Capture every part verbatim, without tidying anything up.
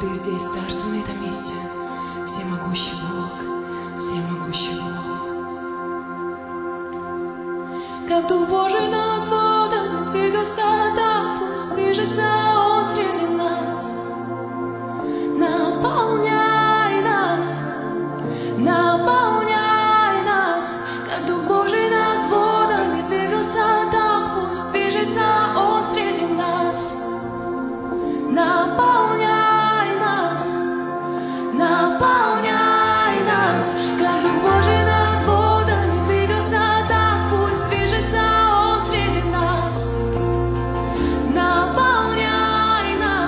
Ты здесь царствуй на этом месте, всемогущий Бог, всемогущий Бог. Как Дух Божий над водами двигался, так пусть движется Он среди нас. Наполняй нас, наполняй нас. Как Дух Божий над водами двигался, так пусть движется Он среди нас. Наполняй нас, наполняй нас. Как Дух Божий над водами двигался, так пусть движется Он среди нас. Наполняй нас.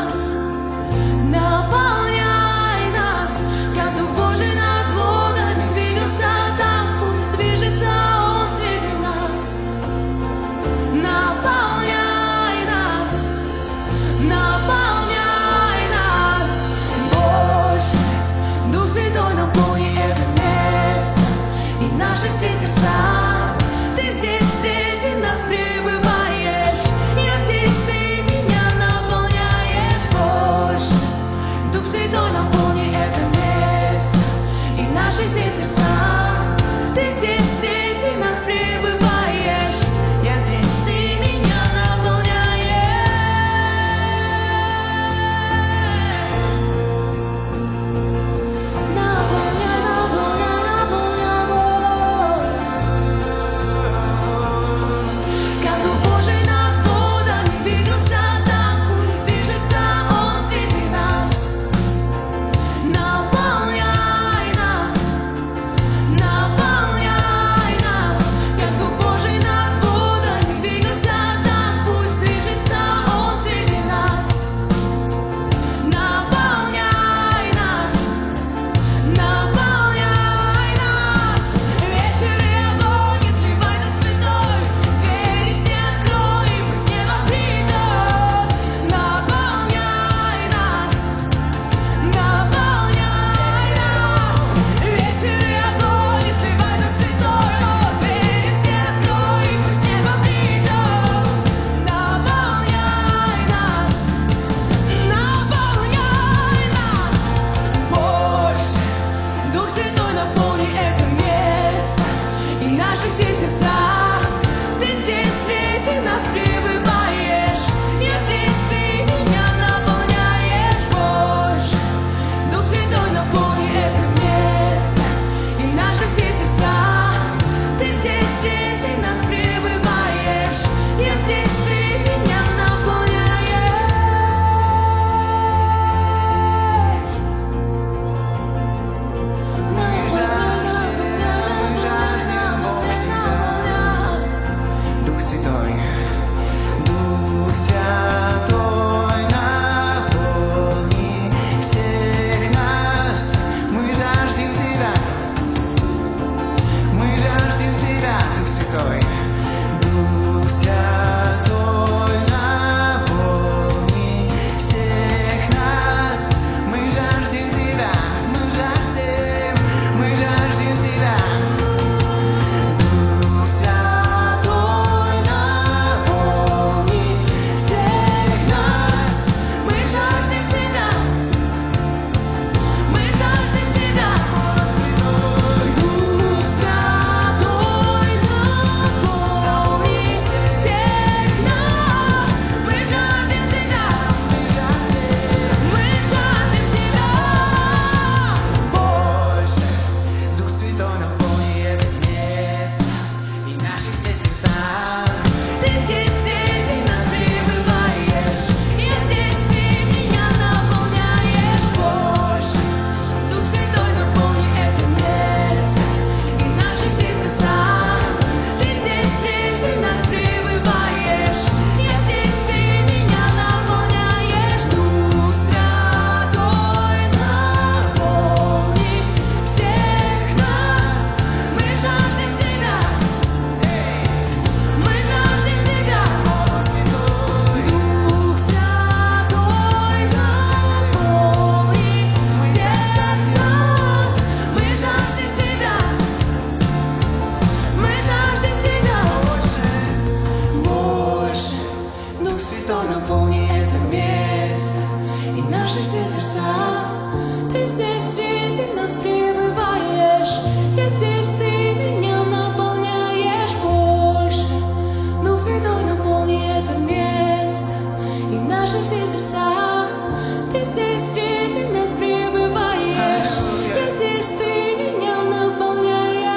сердца. Ты здесь среди нас пребываешь. Я здесь, ты меня наполняешь больше. Дух Святой, наполни это место и наши все сердца. Ты здесь среди нас пребываешь. Я здесь, ты меня наполняешь.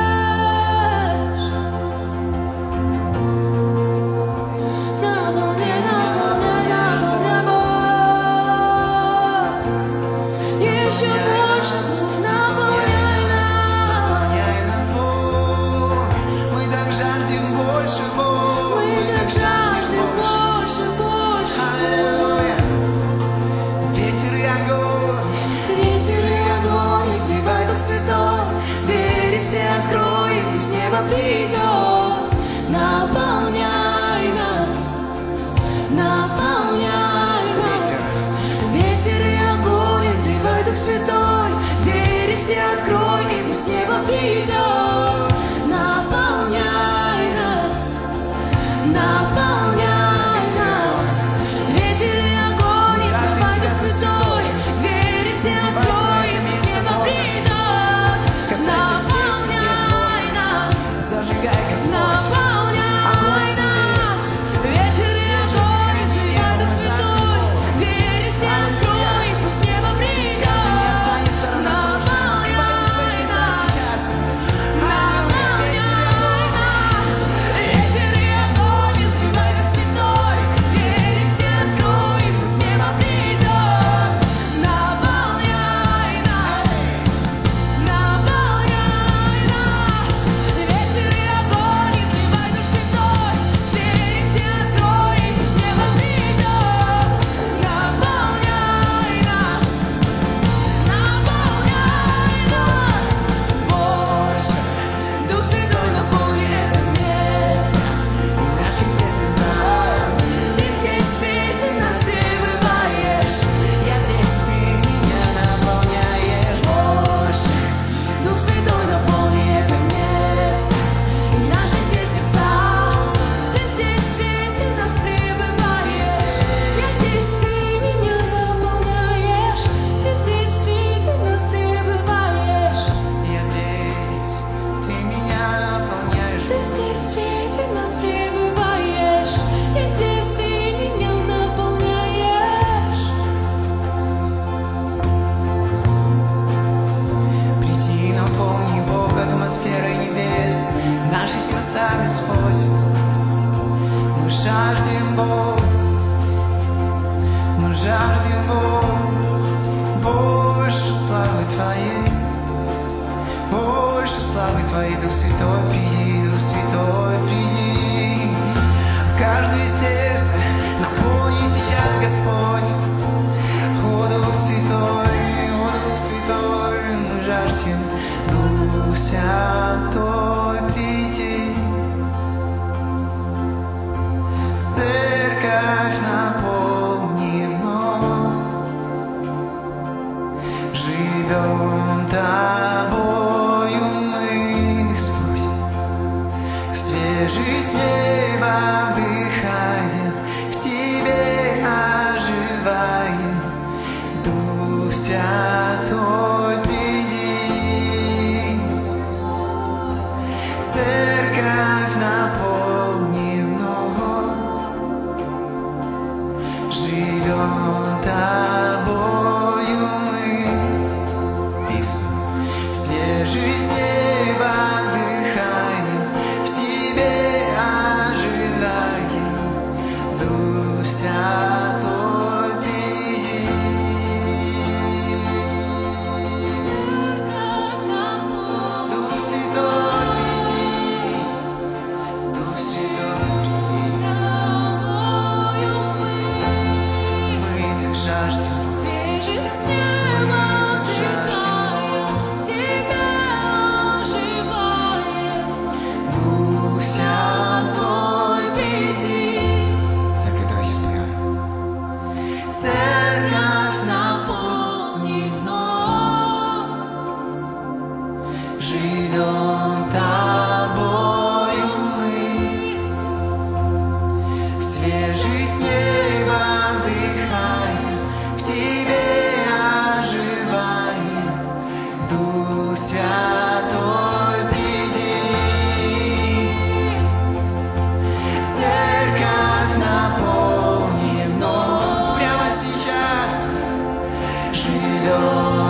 Наполняй, наполняй, наполняй, Бог. Еще больше, наполняй нас. Наполняй нас, Бог. Мы так жаждем больше, Бог. Мы так жаждем больше, больше, Аллилуйя. Ветер и огонь. Ветер и огонь, изливай Дух Святой. Двери все открой, и пусть небо придет. Наполняй нас, наполняй нас. Ветер и огонь, изливай Дух Святой. Двери все открой, и пусть небо придет. Наполняй нас, наполняй нас. Ветер и огонь, изливай Дух Святой. Двери все открой, и пусть небо придет. Наполняй нас, Зажигай, Господь. наполняй нас. Ветер и огонь, изливай Дух Святой. Двери все открой, и пусть небо придет. Наполняй нас, наполняй нас. Ветер и огонь, изливай Дух Святой. Двери все открой, и пусть небо придет. Наполняй нас, наполняй нас. Ветер и огонь, изливай Дух Святой. Двери все открой, и пусть небо придет. Наполняй нас, наполняй нас больше. Дух Святой, наполни это место и наши все сердца. Ты здесь среди нас пребываешь. Я здесь, ты меня наполняешь больше. Дух Святой, наполни это место и наши все сердца. Ты здесь среди нас пребываешь. Я здесь, ты меня наполняешь. Ты здесь среди нас пребываешь. Я здесь, ты меня наполняешь. Ты здесь среди нас пребываешь. Я здесь, ты меня наполняешь. Приди, наполни, Бог, атмосферой небес. Наши сердца, Господь. Мы жаждем, Бог. Мы жаждем, Бог. Больше славы Твоей. Больше славы Твоей, Дух Святой, приди, Дух Святой, приди. В каждое сердце наполни сейчас, Господь. О, Дух Святой, о, Дух Святой, мы жаждем, Дух Святой, приди. Церковь наполни вновь. Живем Тобою мы, Господь. Свежий с неба вдыхаем, в Тебе оживаем. Дух Святой, приди. Церковь наполни вновь. Живем Тобою мы, Иисус. Свежий с неба вдыхаем, в Тебе оживаем. Дух Святой, приди. Церковь наполни. Дух Святой, приди. Дух Святой, приди. Тобою мы. Мы этих жаждем. Свежий с неба вдыхаем, в Тебе оживаем. Дух Святой, Святой, приди. Церковь, давайте споем. Церковь наполни вновь. Живем Тобою мы. Свежий с неба вдыхаем, в Тебе живет.